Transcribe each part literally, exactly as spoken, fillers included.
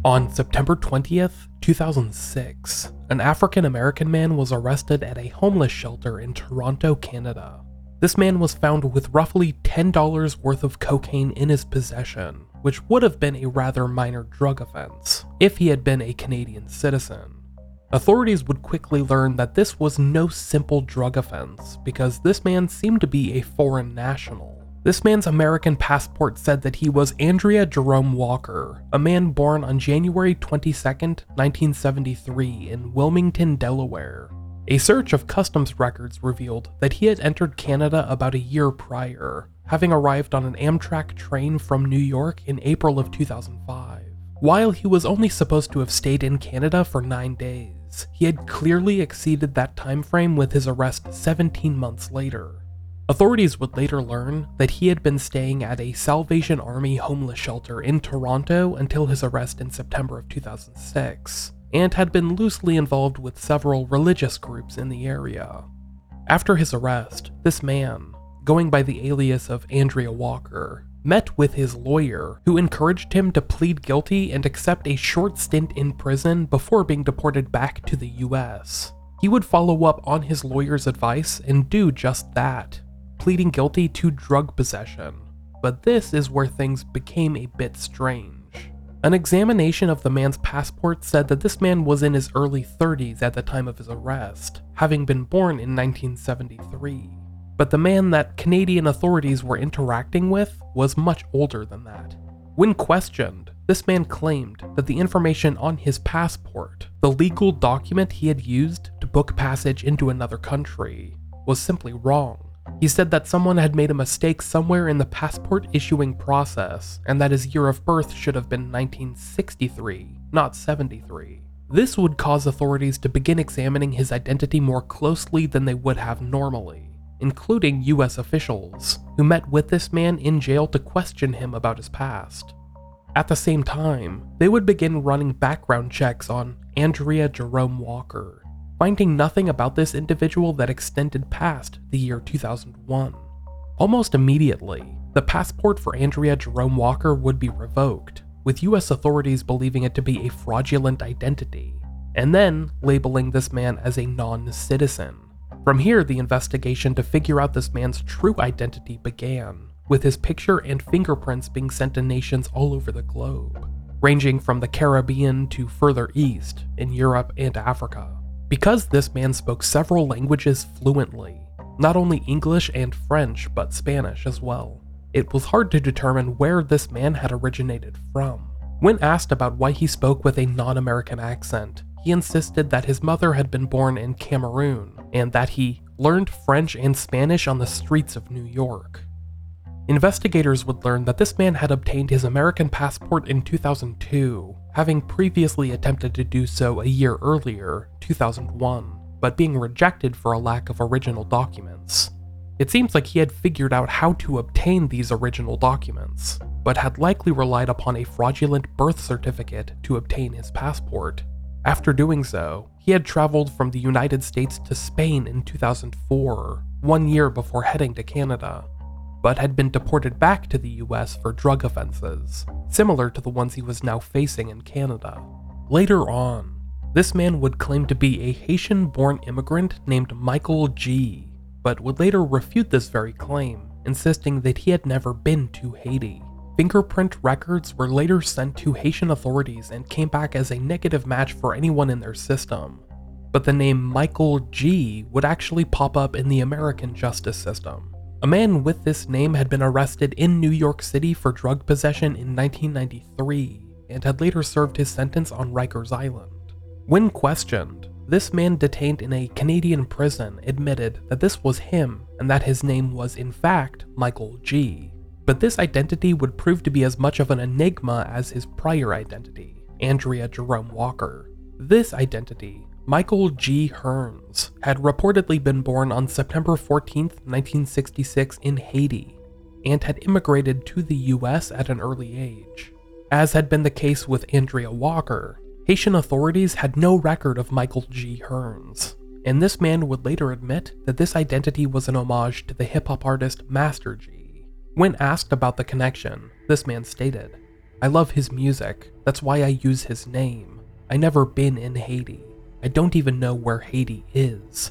On September twentieth, two thousand six, an African-American man was arrested at a homeless shelter in Toronto, Canada. This man was found with roughly ten dollars worth of cocaine in his possession, which would have been a rather minor drug offense if he had been a Canadian citizen. Authorities would quickly learn that this was no simple drug offense because this man seemed to be a foreign national. This man's American passport said that he was Andrea Jerome Walker, a man born on January twenty-second, nineteen seventy-three in Wilmington, Delaware. A search of customs records revealed that he had entered Canada about a year prior, having arrived on an Amtrak train from New York in April of two thousand five. While he was only supposed to have stayed in Canada for nine days, he had clearly exceeded that time frame with his arrest seventeen months later. Authorities would later learn that he had been staying at a Salvation Army homeless shelter in Toronto until his arrest in September of two thousand six, and had been loosely involved with several religious groups in the area. After his arrest, this man, going by the alias of Andrea Walker, met with his lawyer, who encouraged him to plead guilty and accept a short stint in prison before being deported back to the U S. He would follow up on his lawyer's advice and do just that, pleading guilty to drug possession. But this is where things became a bit strange. An examination of the man's passport said that this man was in his early thirties at the time of his arrest, having been born in nineteen seventy-three. But the man that Canadian authorities were interacting with was much older than that. When questioned, this man claimed that the information on his passport, the legal document he had used to book passage into another country, was simply wrong. He said that someone had made a mistake somewhere in the passport issuing process, and that his year of birth should have been nineteen sixty-three, not seventy-three. This would cause authorities to begin examining his identity more closely than they would have normally, including U S officials, who met with this man in jail to question him about his past. At the same time, they would begin running background checks on Andrea Jerome Walker, finding nothing about this individual that extended past the year two thousand one. Almost immediately, the passport for Andrea Jerome Walker would be revoked, with U S authorities believing it to be a fraudulent identity, and then labeling this man as a non-citizen. From here, the investigation to figure out this man's true identity began, with his picture and fingerprints being sent to nations all over the globe, ranging from the Caribbean to further east in Europe and Africa. Because this man spoke several languages fluently, not only English and French, but Spanish as well, it was hard to determine where this man had originated from. When asked about why he spoke with a non-American accent, he insisted that his mother had been born in Cameroon, and that he learned French and Spanish on the streets of New York. Investigators would learn that this man had obtained his American passport in two thousand two, having previously attempted to do so a year earlier, two thousand one, but being rejected for a lack of original documents. It seems like he had figured out how to obtain these original documents, but had likely relied upon a fraudulent birth certificate to obtain his passport. After doing so, he had traveled from the United States to Spain in two thousand four, one year before heading to Canada, but had been deported back to the U S for drug offenses, similar to the ones he was now facing in Canada. Later on, this man would claim to be a Haitian-born immigrant named Michael G, but would later refute this very claim, insisting that he had never been to Haiti. Fingerprint records were later sent to Haitian authorities and came back as a negative match for anyone in their system, but the name Michael G would actually pop up in the American justice system. A man with this name had been arrested in New York City for drug possession in nineteen ninety-three, and had later served his sentence on Rikers Island. When questioned, this man detained in a Canadian prison admitted that this was him and that his name was in fact Michael G. But this identity would prove to be as much of an enigma as his prior identity, Andrea Jerome Walker. This identity, Michael G. Hearns, had reportedly been born on September fourteenth, nineteen sixty-six in Haiti, and had immigrated to the U S at an early age. As had been the case with Andrea Walker, Haitian authorities had no record of Michael G. Hearns, and this man would later admit that this identity was an homage to the hip-hop artist Master G. When asked about the connection, this man stated, I love his music, that's why I use his name. I never been in Haiti. I don't even know where Haiti is.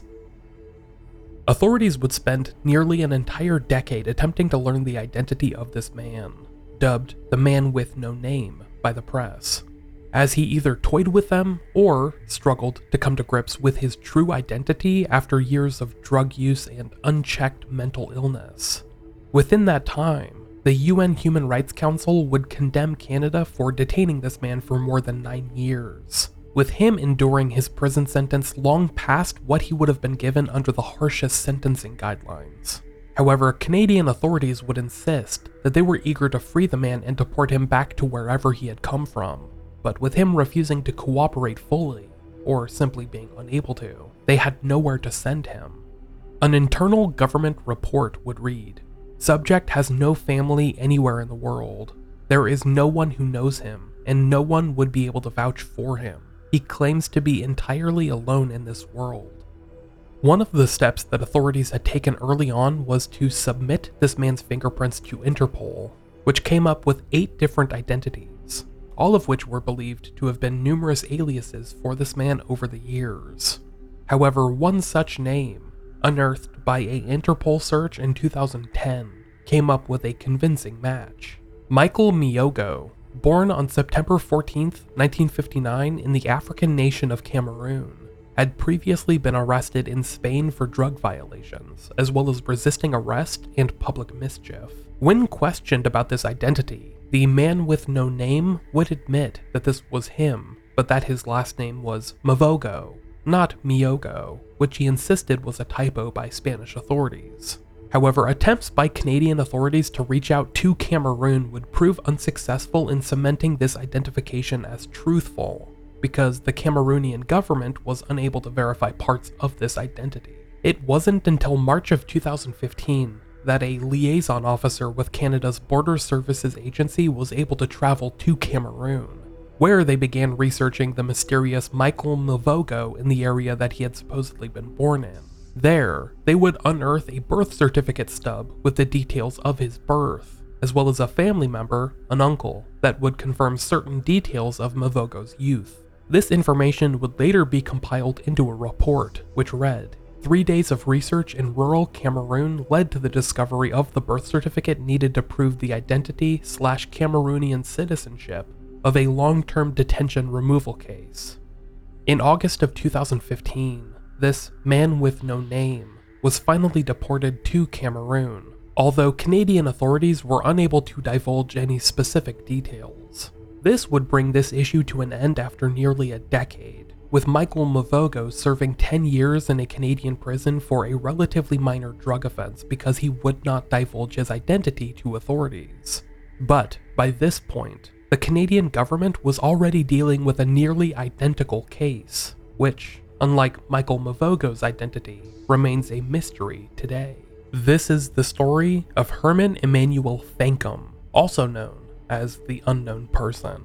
Authorities would spend nearly an entire decade attempting to learn the identity of this man, dubbed the Man with No Name by the press, as he either toyed with them or struggled to come to grips with his true identity after years of drug use and unchecked mental illness. Within that time, the U N Human Rights Council would condemn Canada for detaining this man for more than nine years, with him enduring his prison sentence long past what he would have been given under the harshest sentencing guidelines. However, Canadian authorities would insist that they were eager to free the man and deport him back to wherever he had come from, but with him refusing to cooperate fully, or simply being unable to, they had nowhere to send him. An internal government report would read, "Subject has no family anywhere in the world. There is no one who knows him, and no one would be able to vouch for him. He claims to be entirely alone in this world." One of the steps that authorities had taken early on was to submit this man's fingerprints to Interpol, which came up with eight different identities, all of which were believed to have been numerous aliases for this man over the years. However, one such name, unearthed by a Interpol search in two thousand ten, came up with a convincing match. Michael Miogo, born on September fourteenth, nineteen fifty-nine in the African nation of Cameroon, had previously been arrested in Spain for drug violations, as well as resisting arrest and public mischief. When questioned about this identity, the Man with No Name would admit that this was him, but that his last name was Mavogo, not Miogo, which he insisted was a typo by Spanish authorities. However, attempts by Canadian authorities to reach out to Cameroon would prove unsuccessful in cementing this identification as truthful, because the Cameroonian government was unable to verify parts of this identity. It wasn't until March of two thousand fifteen that a liaison officer with Canada's Border Services Agency was able to travel to Cameroon, where they began researching the mysterious Michael Mavogo in the area that he had supposedly been born in. There, they would unearth a birth certificate stub with the details of his birth, as well as a family member, an uncle, that would confirm certain details of Mavogo's youth. This information would later be compiled into a report, which read, Three days of research in rural Cameroon led to the discovery of the birth certificate needed to prove the identity slash Cameroonian citizenship of a long-term detention removal case. In August of two thousand fifteen, this Man with No Name was finally deported to Cameroon, although Canadian authorities were unable to divulge any specific details. This would bring this issue to an end after nearly a decade, with Michael Mavogo serving ten years in a Canadian prison for a relatively minor drug offense because he would not divulge his identity to authorities. But by this point, the Canadian government was already dealing with a nearly identical case, which, unlike Michael Mavogo's identity, remains a mystery today. This is the story of Herman Emmanuel Fankum, also known as the Unknown Person.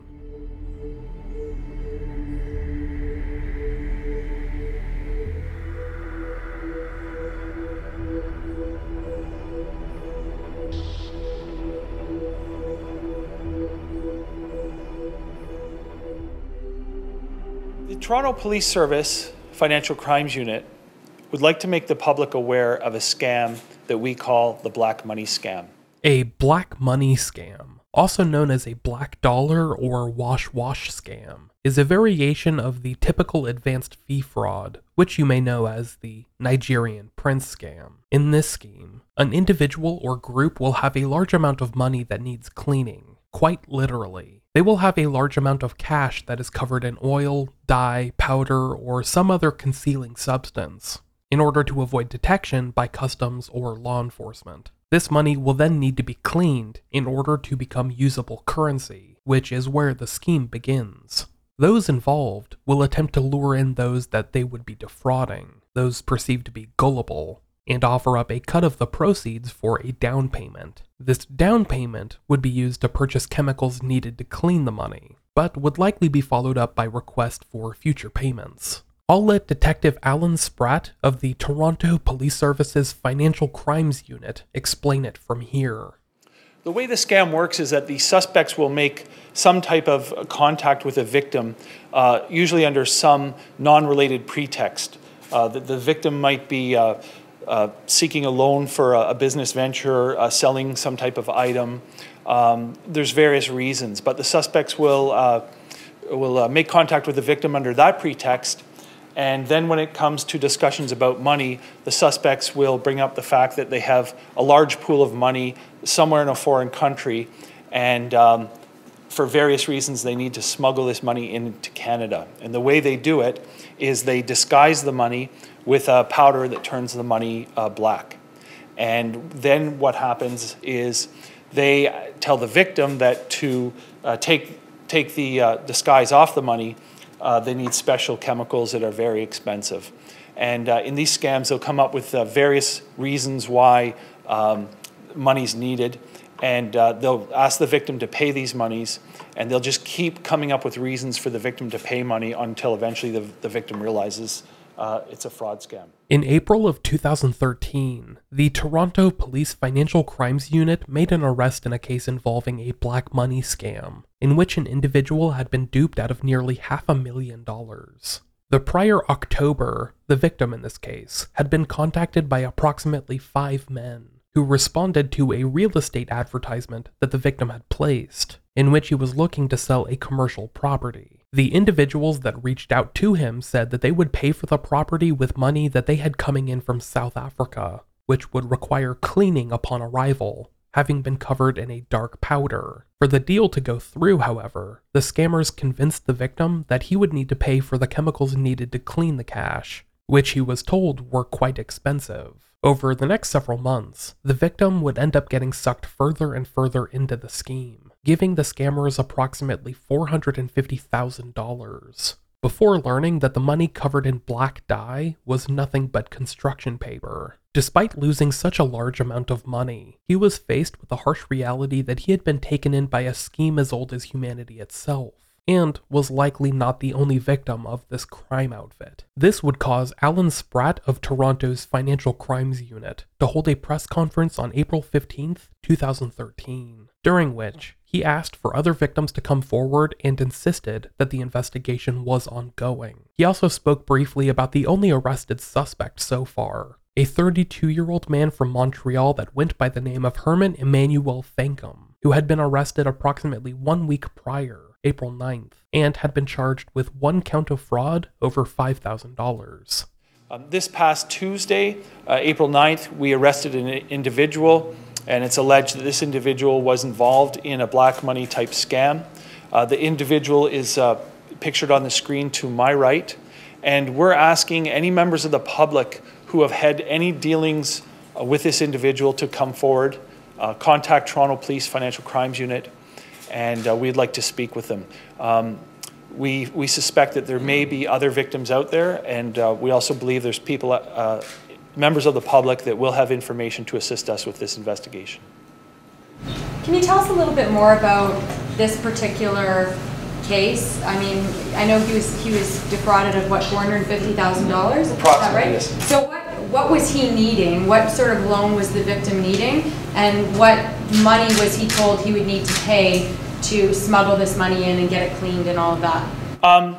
The Toronto Police Service Financial Crimes Unit would like to make the public aware of a scam that we call the black money scam. A black money scam, also known as a black dollar or wash-wash scam, is a variation of the typical advanced fee fraud, which you may know as the Nigerian Prince scam. In this scheme, an individual or group will have a large amount of money that needs cleaning, quite literally. They will have a large amount of cash that is covered in oil, dye, powder, or some other concealing substance, in order to avoid detection by customs or law enforcement. This money will then need to be cleaned in order to become usable currency, which is where the scheme begins. Those involved will attempt to lure in those that they would be defrauding, those perceived to be gullible, and offer up a cut of the proceeds for a down payment. This down payment would be used to purchase chemicals needed to clean the money, but would likely be followed up by requests for future payments. I'll let Detective Alan Spratt of the Toronto Police Service's Financial Crimes Unit explain it from here. The way the scam works is that the suspects will make some type of contact with a victim, uh, usually under some non-related pretext. Uh, the, the victim might be uh, uh, seeking a loan for a, a business venture, uh, selling some type of item. Um, there's various reasons, but the suspects will, uh, will uh, make contact with the victim under that pretext. And then when it comes to discussions about money, the suspects will bring up the fact that they have a large pool of money somewhere in a foreign country, and um, for various reasons they need to smuggle this money into Canada. And the way they do it is they disguise the money with a powder that turns the money uh, black. And then what happens is they tell the victim that to uh, take, take the uh, disguise off the money, Uh, they need special chemicals that are very expensive. And uh, in these scams, they'll come up with uh, various reasons why um, money's needed. And uh, they'll ask the victim to pay these monies, and they'll just keep coming up with reasons for the victim to pay money until eventually the, the victim realizes uh, it's a fraud scam. In April of two thousand thirteen, the Toronto Police Financial Crimes Unit made an arrest in a case involving a black money scam, in which an individual had been duped out of nearly half a million dollars. The prior October, the victim in this case, had been contacted by approximately five men, who responded to a real estate advertisement that the victim had placed, in which he was looking to sell a commercial property. The individuals that reached out to him said that they would pay for the property with money that they had coming in from South Africa, which would require cleaning upon arrival, having been covered in a dark powder. For the deal to go through, however, the scammers convinced the victim that he would need to pay for the chemicals needed to clean the cash, which he was told were quite expensive. Over the next several months, the victim would end up getting sucked further and further into the scheme, giving the scammers approximately four hundred fifty thousand dollars, before learning that the money covered in black dye was nothing but construction paper. Despite losing such a large amount of money, he was faced with the harsh reality that he had been taken in by a scheme as old as humanity itself, and was likely not the only victim of this crime outfit. This would cause Alan Spratt of Toronto's Financial Crimes Unit to hold a press conference on April fifteenth, two thousand thirteen, during which he asked for other victims to come forward and insisted that the investigation was ongoing. He also spoke briefly about the only arrested suspect so far, a thirty-two-year-old man from Montreal that went by the name of Herman Emmanuel Thankum, who had been arrested approximately one week prior, April ninth, and had been charged with one count of fraud over five thousand dollars. Um, this past Tuesday, uh, April ninth, we arrested an individual, and it's alleged that this individual was involved in a black money type scam. Uh, the individual is uh, pictured on the screen to my right, and we're asking any members of the public who have had any dealings uh, with this individual to come forward, uh, contact Toronto Police Financial Crimes Unit, and uh, we'd like to speak with them. Um, we, we suspect that there may be other victims out there, and uh, we also believe there's people, uh, members of the public that will have information to assist us with this investigation. Can you tell us a little bit more about this particular case? I mean, I know he was he was defrauded of what, four hundred fifty thousand dollars? Is that right? Yes. So what what was he needing? What sort of loan was the victim needing? And what money was he told he would need to pay to smuggle this money in and get it cleaned and all of that? Um,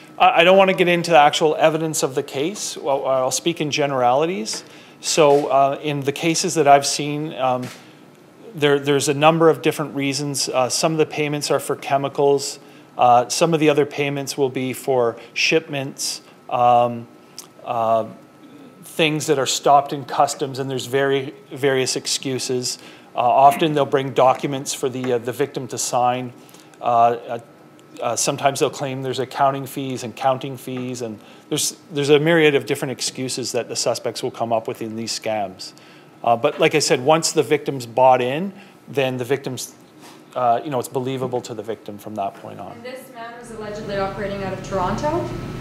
I don't want to get into the actual evidence of the case. Well, I'll speak in generalities. So uh, in the cases that I've seen, um, there, there's a number of different reasons. Uh, some of the payments are for chemicals. Uh, some of the other payments will be for shipments, um, uh, things that are stopped in customs, and there's very various excuses. Uh, often they'll bring documents for the uh, the victim to sign. Uh, uh, uh, sometimes they'll claim there's accounting fees and counting fees, and there's there's a myriad of different excuses that the suspects will come up with in these scams. Uh, but like I said, once the victim's bought in, then the victim's Uh, you know, it's believable to the victim from that point on. And this man was allegedly operating out of Toronto?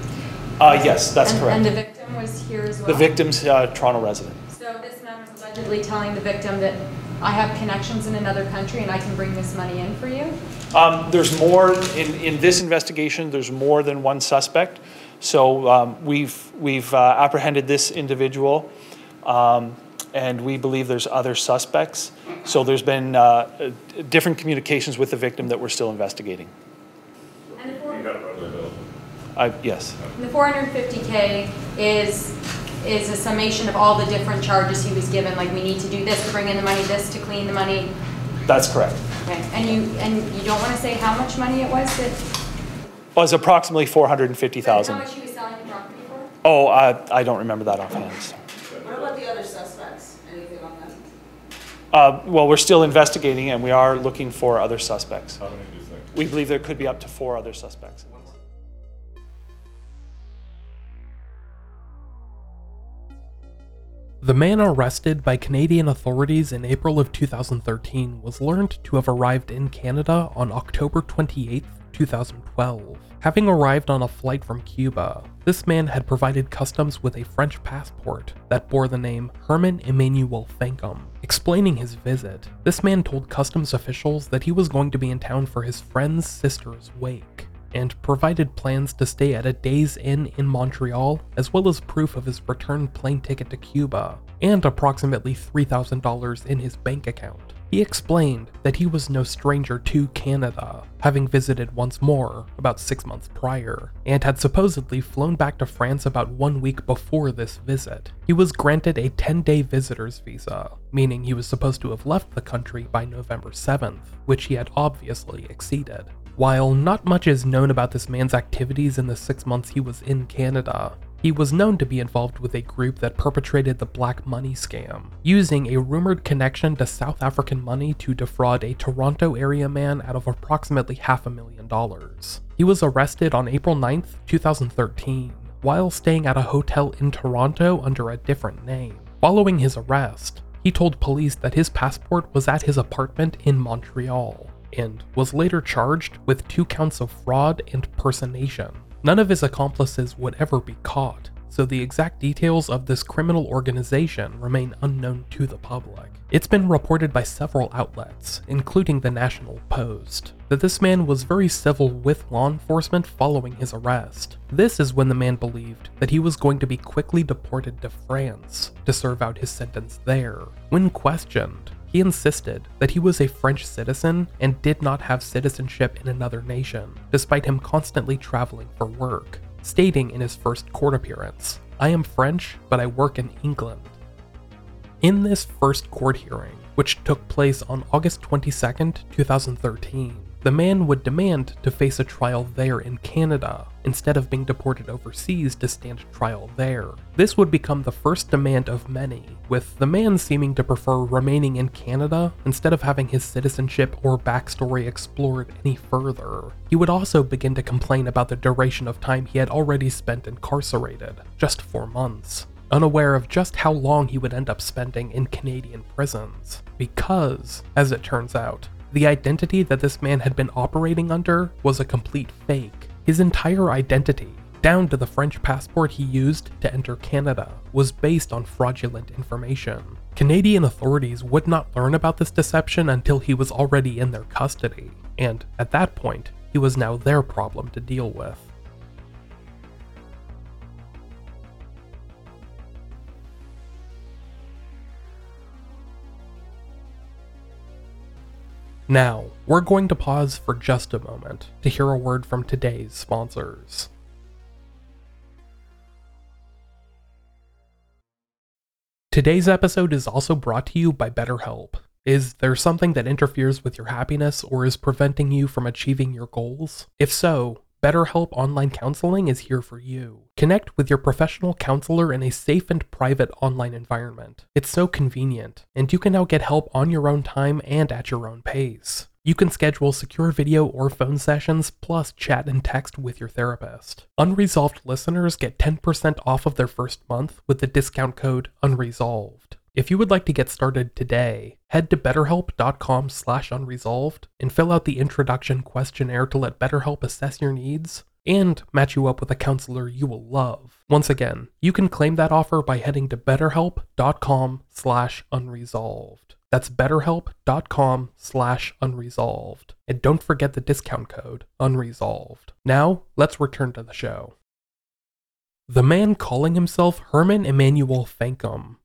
Uh, yes, that's and, correct. And the victim was here as well? The victim's uh, Toronto resident. So this man was allegedly telling the victim that I have connections in another country and I can bring this money in for you? Um, there's more, in, in this investigation, there's more than one suspect. So um, we've, we've uh, apprehended this individual. Um, and we believe there's other suspects. So there's been uh, different communications with the victim that we're still investigating. And the four, I, yes. the four hundred fifty K is is a summation of all the different charges he was given. Like, we need to do this to bring in the money, this to clean the money. That's correct. Okay. And you and you don't want to say how much money it was that? It was approximately four hundred fifty thousand dollars. How much he was selling the property for? Oh, I, I don't remember that offhand. So. What about the other suspects? Anything on them? Uh, well, we're still investigating, and we are looking for other suspects. How many do you think? We believe there could be up to four other suspects. The man arrested by Canadian authorities in April of two thousand thirteen was learned to have arrived in Canada on October twenty-eighth, two thousand twelve. Having arrived on a flight from Cuba, this man had provided customs with a French passport that bore the name Herman Emmanuel Fankum. Explaining his visit, this man told customs officials that he was going to be in town for his friend's sister's wake, and provided plans to stay at a Days Inn in Montreal, as well as proof of his return plane ticket to Cuba, and approximately three thousand dollars in his bank account. He explained that he was no stranger to Canada, having visited once more about six months prior, and had supposedly flown back to France about one week before this visit. He was granted a ten-day visitor's visa, meaning he was supposed to have left the country by November seventh, which he had obviously exceeded. While not much is known about this man's activities in the six months he was in Canada, he was known to be involved with a group that perpetrated the Black Money scam, using a rumored connection to South African money to defraud a Toronto area man out of approximately half a million dollars. He was arrested on April ninth, two thousand thirteen, while staying at a hotel in Toronto under a different name. Following his arrest, he told police that his passport was at his apartment in Montreal, and was later charged with two counts of fraud and personation. None of his accomplices would ever be caught, so the exact details of this criminal organization remain unknown to the public. It's been reported by several outlets, including the National Post, that this man was very civil with law enforcement following his arrest. This is when the man believed that he was going to be quickly deported to France to serve out his sentence there. When questioned, he insisted that he was a French citizen and did not have citizenship in another nation, despite him constantly traveling for work, stating in his first court appearance, "I am French, but I work in England." In this first court hearing, which took place on August twenty-second, two thousand thirteen, the man would demand to face a trial there in Canada, instead of being deported overseas to stand trial there. This would become the first demand of many, with the man seeming to prefer remaining in Canada instead of having his citizenship or backstory explored any further. He would also begin to complain about the duration of time he had already spent incarcerated, just four months, unaware of just how long he would end up spending in Canadian prisons. Because, as it turns out, the identity that this man had been operating under was a complete fake. His entire identity, down to the French passport he used to enter Canada, was based on fraudulent information. Canadian authorities would not learn about this deception until he was already in their custody, and at that point, he was now their problem to deal with. Now, we're going to pause for just a moment to hear a word from today's sponsors. Today's episode is also brought to you by BetterHelp. Is there something that interferes with your happiness or is preventing you from achieving your goals? If so, BetterHelp Online Counseling is here for you. Connect with your professional counselor in a safe and private online environment. It's so convenient, and you can now get help on your own time and at your own pace. You can schedule secure video or phone sessions, plus chat and text with your therapist. Unresolved listeners get ten percent off of their first month with the discount code UNRESOLVED. If you would like to get started today, head to betterhelp.com slash unresolved and fill out the introduction questionnaire to let BetterHelp assess your needs and match you up with a counselor you will love. Once again, you can claim that offer by heading to betterhelp.com slash unresolved. That's betterhelp.com slash unresolved. And don't forget the discount code, unresolved. Now, let's return to the show. The man calling himself Herman Emmanuel Fankum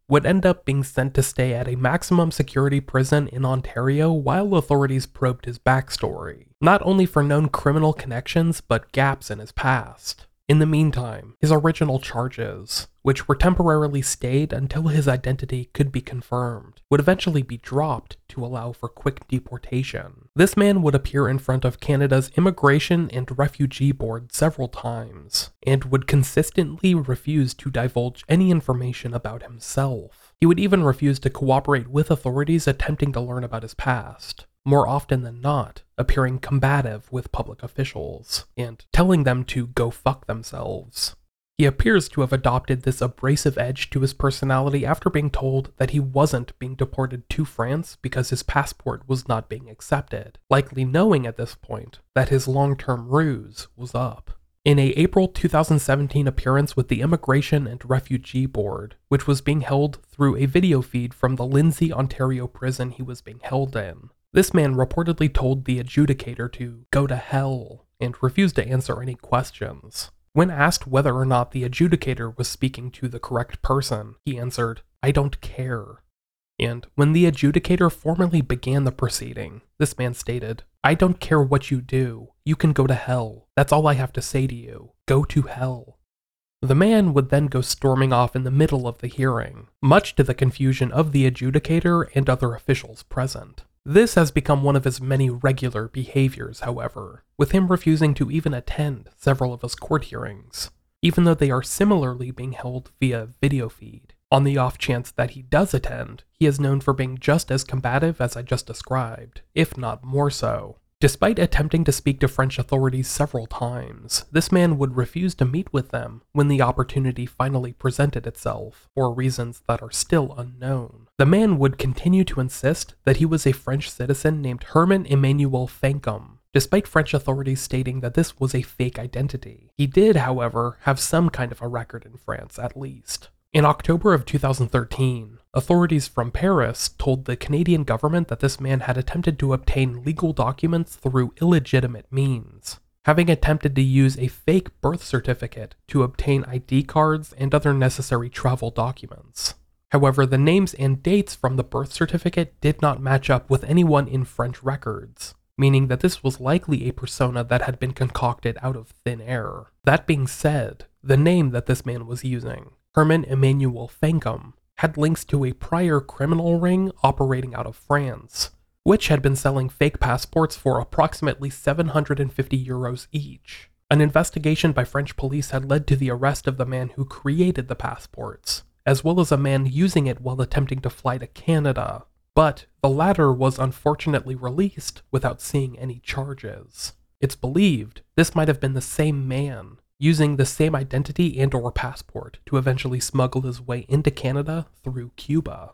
would end up being sent to stay at a maximum security prison in Ontario while authorities probed his backstory, not only for known criminal connections but gaps in his past. In the meantime, his original charges, which were temporarily stayed until his identity could be confirmed, would eventually be dropped to allow for quick deportation. This man would appear in front of Canada's Immigration and Refugee Board several times, and would consistently refuse to divulge any information about himself. He would even refuse to cooperate with authorities attempting to learn about his past, more often than not appearing combative with public officials, and telling them to go fuck themselves. He appears to have adopted this abrasive edge to his personality after being told that he wasn't being deported to France because his passport was not being accepted, likely knowing at this point that his long-term ruse was up. In a April two thousand seventeen appearance with the Immigration and Refugee Board, which was being held through a video feed from the Lindsay, Ontario prison he was being held in, this man reportedly told the adjudicator to go to hell and refused to answer any questions. When asked whether or not the adjudicator was speaking to the correct person, he answered, "I don't care." And when the adjudicator formally began the proceeding, this man stated, "I don't care what you do. You can go to hell. That's all I have to say to you. Go to hell." The man would then go storming off in the middle of the hearing, much to the confusion of the adjudicator and other officials present. This has become one of his many regular behaviors, however, with him refusing to even attend several of his court hearings, even though they are similarly being held via video feed. On the off chance that he does attend, he is known for being just as combative as I just described, if not more so. Despite attempting to speak to French authorities several times, this man would refuse to meet with them when the opportunity finally presented itself, for reasons that are still unknown. The man would continue to insist that he was a French citizen named Herman Emmanuel Fankum, despite French authorities stating that this was a fake identity. He did, however, have some kind of a record in France, at least. In October of two thousand thirteen, authorities from Paris told the Canadian government that this man had attempted to obtain legal documents through illegitimate means, having attempted to use a fake birth certificate to obtain I D cards and other necessary travel documents. However, the names and dates from the birth certificate did not match up with anyone in French records, meaning that this was likely a persona that had been concocted out of thin air. That being said, the name that this man was using, Herman Emmanuel Fankum, had links to a prior criminal ring operating out of France, which had been selling fake passports for approximately seven hundred fifty euros each. An investigation by French police had led to the arrest of the man who created the passports, as well as a man using it while attempting to fly to Canada, but the latter was unfortunately released without seeing any charges. It's believed this might have been the same man, using the same identity and or passport to eventually smuggle his way into Canada through Cuba.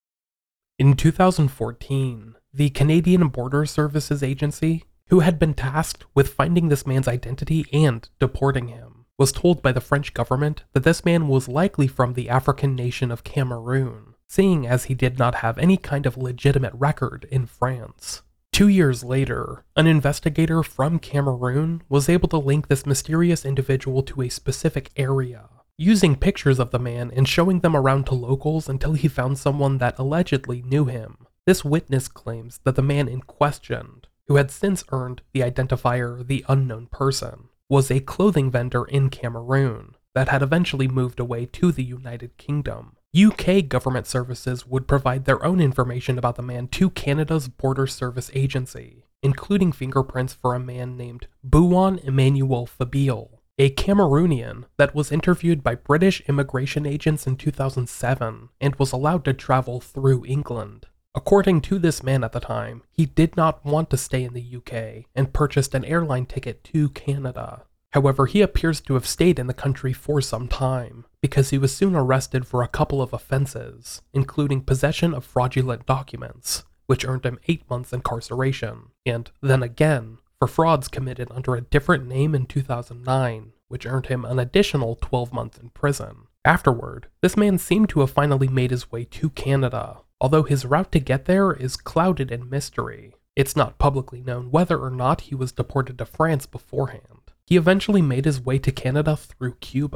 In two thousand fourteen, the Canadian Border Services Agency, who had been tasked with finding this man's identity and deporting him, was told by the French government that this man was likely from the African nation of Cameroon, seeing as he did not have any kind of legitimate record in France. Two years later, an investigator from Cameroon was able to link this mysterious individual to a specific area, using pictures of the man and showing them around to locals until he found someone that allegedly knew him. This witness claims that the man in question, who had since earned the identifier the unknown person, was a clothing vendor in Cameroon that had eventually moved away to the United Kingdom. U K government services would provide their own information about the man to Canada's Border Service Agency, including fingerprints for a man named Bouwan Emmanuel Fabile, a Cameroonian that was interviewed by British immigration agents in two thousand seven and was allowed to travel through England. According to this man at the time, he did not want to stay in the U K and purchased an airline ticket to Canada. However, he appears to have stayed in the country for some time, because he was soon arrested for a couple of offenses, including possession of fraudulent documents, which earned him eight months incarceration, and then again for frauds committed under a different name in two thousand nine, which earned him an additional twelve months in prison. Afterward, this man seemed to have finally made his way to Canada, although his route to get there is clouded in mystery. It's not publicly known whether or not he was deported to France beforehand. He eventually made his way to Canada through Cuba,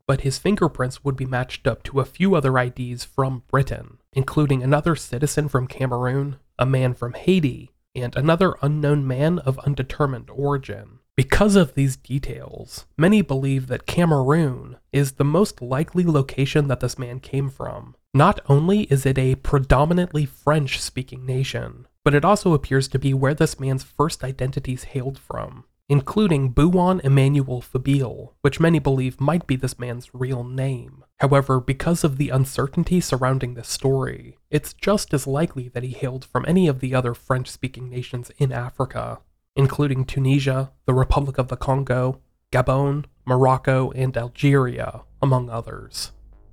but his fingerprints would be matched up to a few other I Ds from Britain, including another citizen from Cameroon, a man from Haiti, and another unknown man of undetermined origin. Because of these details, many believe that Cameroon is the most likely location that this man came from. Not only is it a predominantly French-speaking nation, but it also appears to be where this man's first identities hailed from, including Bouan Emmanuel Fabile, which many believe might be this man's real name. However, because of the uncertainty surrounding this story, it's just as likely that he hailed from any of the other French-speaking nations in Africa, including Tunisia, the Republic of the Congo, Gabon, Morocco, and Algeria, among others.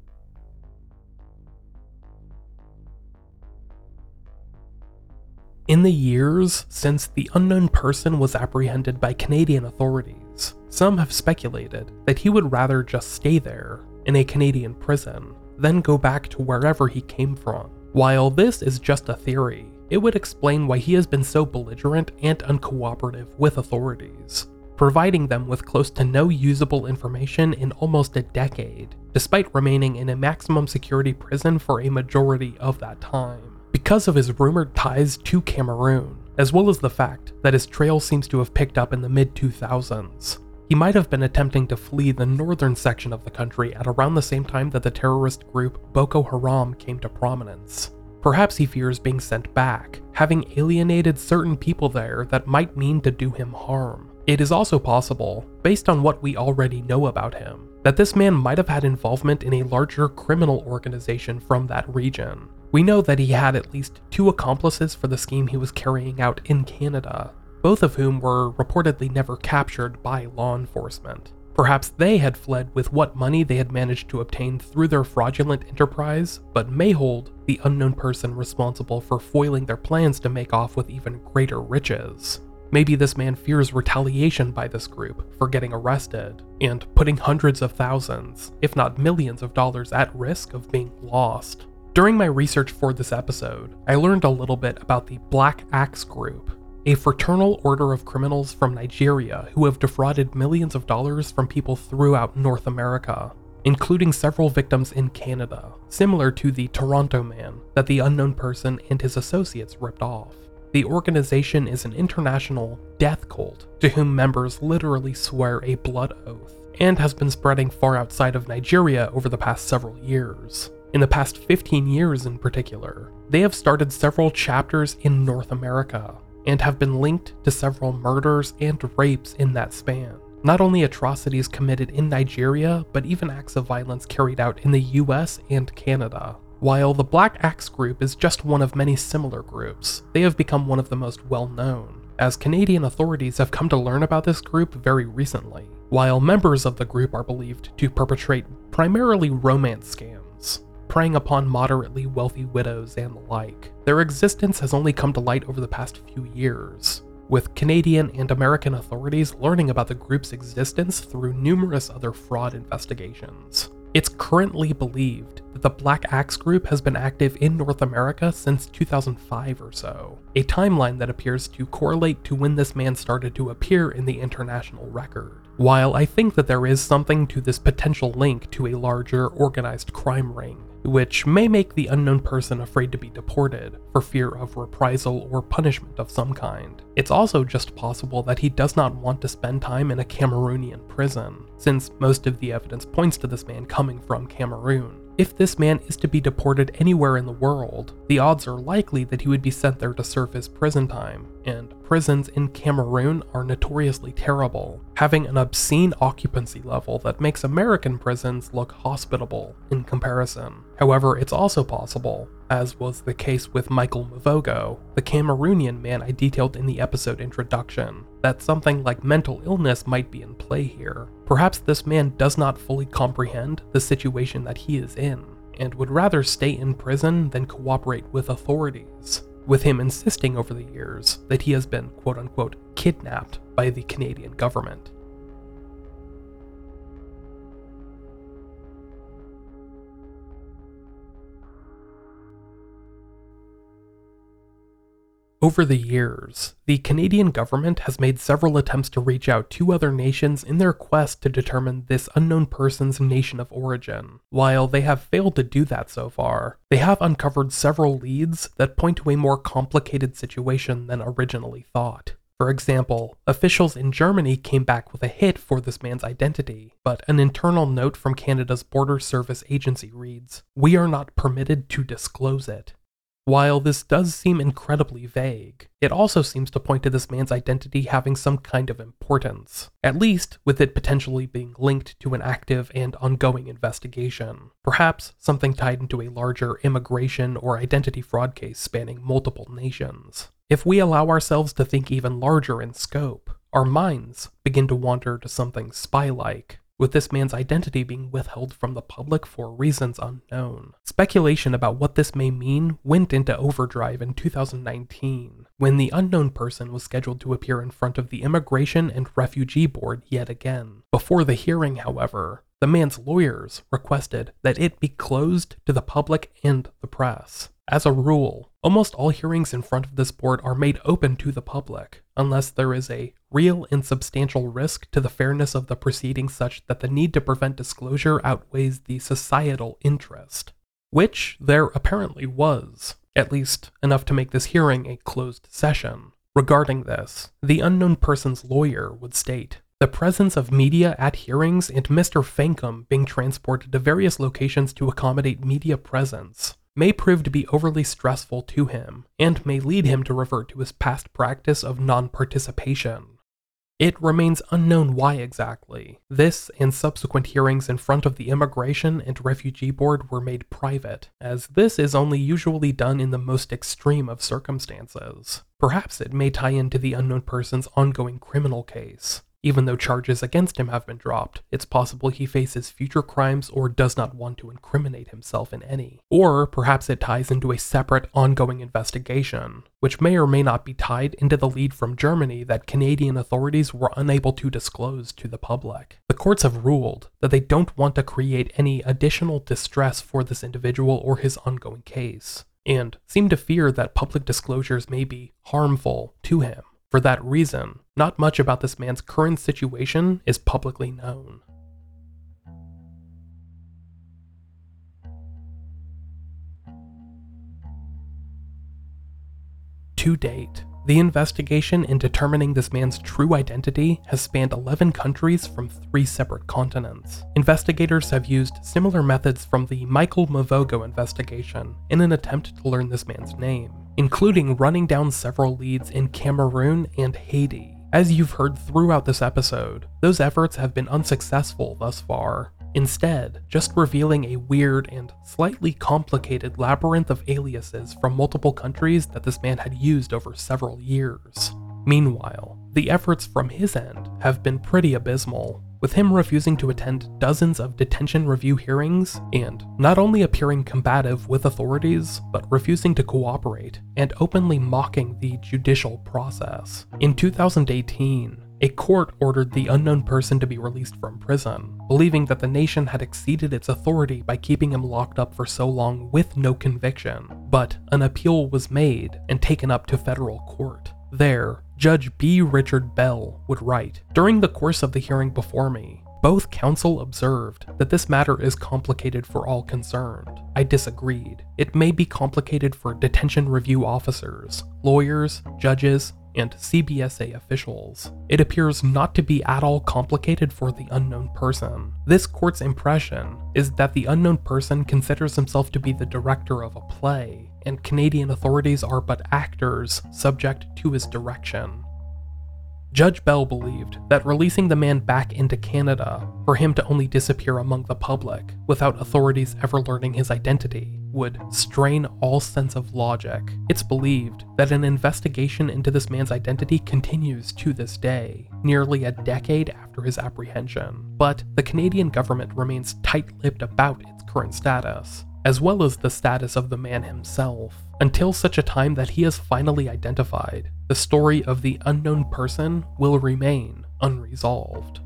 In the years since the unknown person was apprehended by Canadian authorities, some have speculated that he would rather just stay there, in a Canadian prison, then go back to wherever he came from. While this is just a theory, it would explain why he has been so belligerent and uncooperative with authorities, providing them with close to no usable information in almost a decade, despite remaining in a maximum security prison for a majority of that time. Because of his rumored ties to Cameroon, as well as the fact that his trail seems to have picked up in the mid two thousands, he might have been attempting to flee the northern section of the country at around the same time that the terrorist group Boko Haram came to prominence. Perhaps he fears being sent back, having alienated certain people there that might mean to do him harm. It is also possible, based on what we already know about him, that this man might have had involvement in a larger criminal organization from that region. We know that he had at least two accomplices for the scheme he was carrying out in Canada, both of whom were reportedly never captured by law enforcement. Perhaps they had fled with what money they had managed to obtain through their fraudulent enterprise, but may hold the unknown person responsible for foiling their plans to make off with even greater riches. Maybe this man fears retaliation by this group for getting arrested, and putting hundreds of thousands, if not millions of dollars at risk of being lost. During my research for this episode, I learned a little bit about the Black Axe Group, a fraternal order of criminals from Nigeria who have defrauded millions of dollars from people throughout North America, including several victims in Canada, similar to the Toronto Man that the unknown person and his associates ripped off. The organization is an international death cult to whom members literally swear a blood oath, and has been spreading far outside of Nigeria over the past several years. In the past fifteen years in particular, they have started several chapters in North America, and have been linked to several murders and rapes in that span. Not only atrocities committed in Nigeria, but even acts of violence carried out in the U S and Canada. While the Black Axe Group is just one of many similar groups, they have become one of the most well-known, as Canadian authorities have come to learn about this group very recently. While members of the group are believed to perpetrate primarily romance scams, preying upon moderately wealthy widows and the like, their existence has only come to light over the past few years, with Canadian and American authorities learning about the group's existence through numerous other fraud investigations. It's currently believed that the Black Axe Group has been active in North America since two thousand five or so, a timeline that appears to correlate to when this man started to appear in the international record. While I think that there is something to this potential link to a larger organized crime ring, which may make the unknown person afraid to be deported for fear of reprisal or punishment of some kind. It's also just possible that he does not want to spend time in a Cameroonian prison, since most of the evidence points to this man coming from Cameroon. If this man is to be deported anywhere in the world, the odds are likely that he would be sent there to serve his prison time, and prisons in Cameroon are notoriously terrible, having an obscene occupancy level that makes American prisons look hospitable in comparison. However, it's also possible, as was the case with Michael Mvogo, the Cameroonian man I detailed in the episode introduction, that something like mental illness might be in play here. Perhaps this man does not fully comprehend the situation that he is in, and would rather stay in prison than cooperate with authorities, with him insisting over the years that he has been quote-unquote kidnapped by the Canadian government. Over the years, the Canadian government has made several attempts to reach out to other nations in their quest to determine this unknown person's nation of origin. While they have failed to do that so far, they have uncovered several leads that point to a more complicated situation than originally thought. For example, officials in Germany came back with a hit for this man's identity, but an internal note from Canada's Border Service Agency reads, "We are not permitted to disclose it." While this does seem incredibly vague, it also seems to point to this man's identity having some kind of importance, at least with it potentially being linked to an active and ongoing investigation, perhaps something tied into a larger immigration or identity fraud case spanning multiple nations. If we allow ourselves to think even larger in scope, our minds begin to wander to something spy-like, with this man's identity being withheld from the public for reasons unknown. Speculation about what this may mean went into overdrive in two thousand nineteen, when the unknown person was scheduled to appear in front of the Immigration and Refugee Board yet again. Before the hearing, however, the man's lawyers requested that it be closed to the public and the press. As a rule, almost all hearings in front of this board are made open to the public, unless there is a real and substantial risk to the fairness of the proceedings such that the need to prevent disclosure outweighs the societal interest. Which there apparently was, at least enough to make this hearing a closed session. Regarding this, the unknown person's lawyer would state, "The presence of media at hearings and Mister Fankum being transported to various locations to accommodate media presence may prove to be overly stressful to him, and may lead him to revert to his past practice of non-participation." It remains unknown why exactly. This and subsequent hearings in front of the Immigration and Refugee Board were made private, as this is only usually done in the most extreme of circumstances. Perhaps it may tie into the unknown person's ongoing criminal case. Even though charges against him have been dropped, it's possible he faces future crimes or does not want to incriminate himself in any. Or perhaps it ties into a separate, ongoing investigation, which may or may not be tied into the lead from Germany that Canadian authorities were unable to disclose to the public. The courts have ruled that they don't want to create any additional distress for this individual or his ongoing case, and seem to fear that public disclosures may be harmful to him. For that reason, not much about this man's current situation is publicly known. To date, the investigation in determining this man's true identity has spanned eleven countries from three separate continents. Investigators have used similar methods from the Michael Mavogo investigation in an attempt to learn this man's name, including running down several leads in Cameroon and Haiti. As you've heard throughout this episode, those efforts have been unsuccessful thus far, instead just revealing a weird and slightly complicated labyrinth of aliases from multiple countries that this man had used over several years. Meanwhile, the efforts from his end have been pretty abysmal, with him refusing to attend dozens of detention review hearings and not only appearing combative with authorities, but refusing to cooperate and openly mocking the judicial process. In two thousand eighteen, a court ordered the unknown person to be released from prison, believing that the nation had exceeded its authority by keeping him locked up for so long with no conviction. But an appeal was made and taken up to federal court. There, Judge B. Richard Bell would write, "During the course of the hearing before me, both counsel observed that this matter is complicated for all concerned. I disagreed. It may be complicated for detention review officers, lawyers, judges, and C B S A officials. It appears not to be at all complicated for the unknown person. This court's impression is that the unknown person considers himself to be the director of a play, and Canadian authorities are but actors subject to his direction." Judge Bell believed that releasing the man back into Canada, for him to only disappear among the public without authorities ever learning his identity, would strain all sense of logic. It's believed that an investigation into this man's identity continues to this day, nearly a decade after his apprehension, but the Canadian government remains tight-lipped about its current status, as well as the status of the man himself, until such a time that he is finally identified. The story of the unknown person will remain unresolved.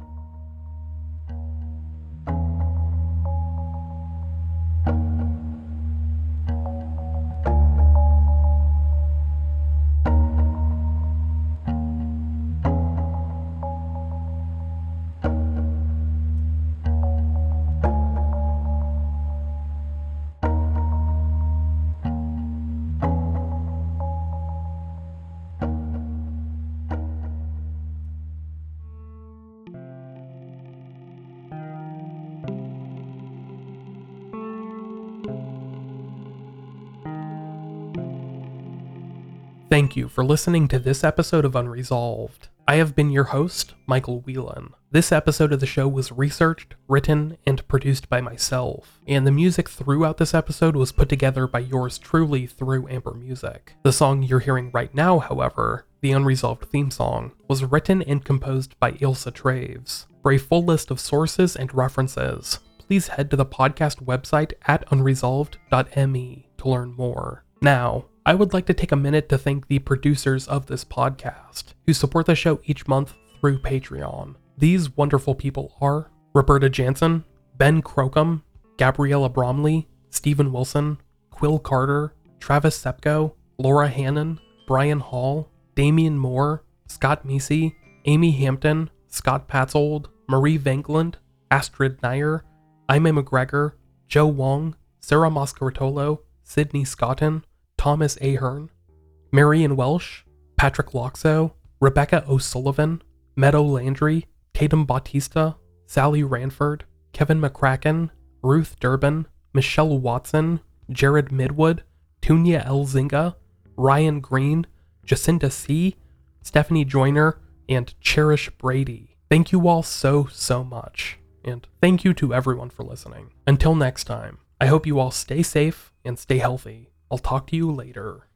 Thank you for listening to this episode of Unresolved. I have been your host, Michael Whelan. This episode of the show was researched, written, and produced by myself, and the music throughout this episode was put together by yours truly through Amber Music. The song you're hearing right now, however, the Unresolved theme song, was written and composed by Ilsa Traves. For a full list of sources and references, please head to the podcast website at unresolved dot me to learn more. Now, I would like to take a minute to thank the producers of this podcast, who support the show each month through Patreon. These wonderful people are Roberta Jansen, Ben Crocum, Gabriella Bromley, Stephen Wilson, Quill Carter, Travis Sepko, Laura Hannon, Brian Hall, Damian Moore, Scott Meesey, Amy Hampton, Scott Patzold, Marie Venkland, Astrid Nair, Aime McGregor, Joe Wong, Sarah Moscaritolo, Sydney Scotton, Thomas Ahern, Marion Welsh, Patrick Loxo, Rebecca O'Sullivan, Meadow Landry, Tatum Bautista, Sally Ranford, Kevin McCracken, Ruth Durbin, Michelle Watson, Jared Midwood, Tunya Elzinga, Ryan Green, Jacinta C., Stephanie Joyner, and Cherish Brady. Thank you all so, so much. And thank you to everyone for listening. Until next time, I hope you all stay safe and stay healthy. I'll talk to you later.